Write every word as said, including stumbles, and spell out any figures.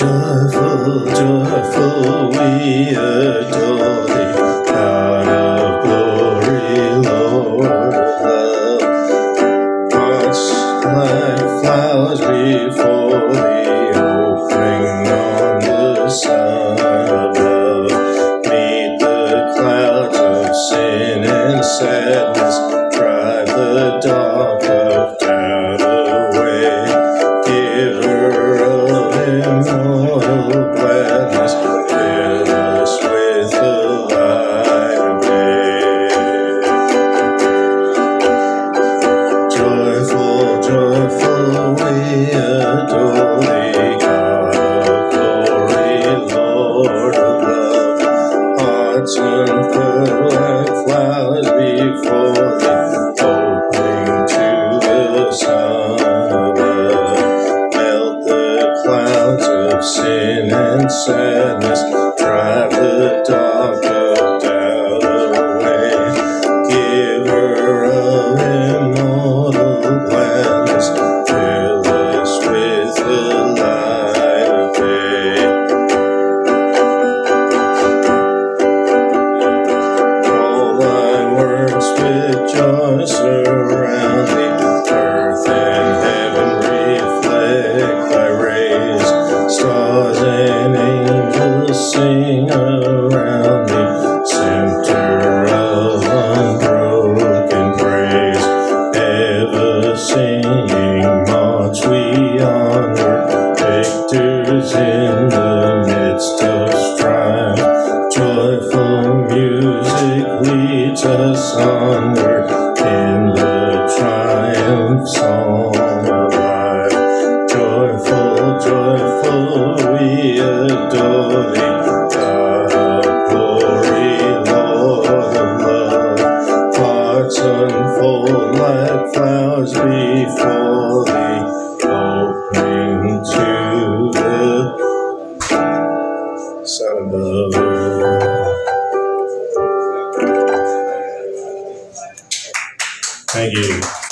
Joyful, joyful, we adore thee, God of glory, Lord of love. Hearts like flowers before thee, opening on the sun above. Meet the clouds of sin and sadness, drive the dark of doubt away. Giver of immortal gladness, fill us with the light of day. Joyful, joyful, we adore thee, God of glory, Lord of love. Hearts unfurl like flowers before thee, opening to the sun above. Melt the clouds of sin and sadness, drive the dark of doubt away. Giver of immortal gladness, fill us with the light of day. All thy works with joy surround thee, earth and heaven reflect thy rays. Stars and angels sing around thee, center of unbroken praise. Ever singing march we onward, victors in the midst of strife. Joyful music leads us onward in the triumph song of life. Joyful, joyful, we adore thee, God of glory, Lord of love. Hearts unfold like flowers before thee, opening to the sun above. Thank you.